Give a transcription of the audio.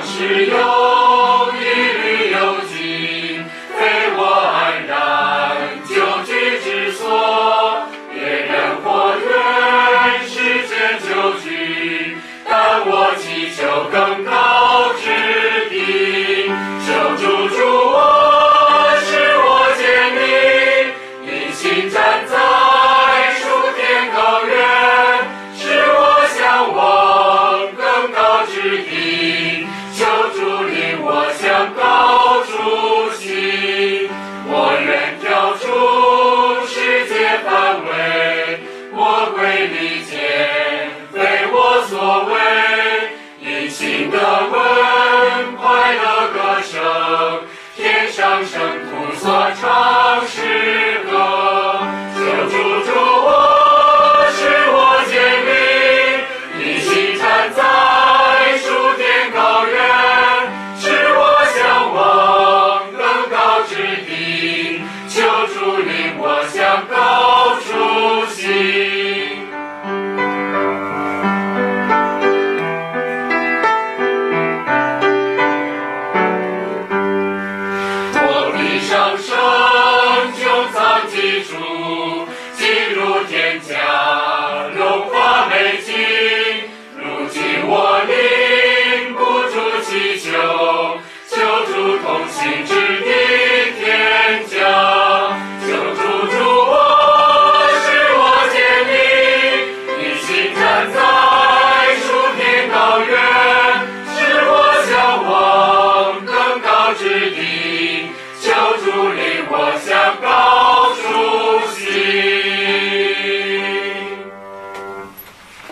是有一日有尽，非我安然就居之所。别人或愿世间久居，但我祈求更高之地。求主助我，使我坚立，一心站在属天高原，使我向往更高之地。求主领我向高处行，我愿跳出世界范围，魔鬼利剑非我所为，因信的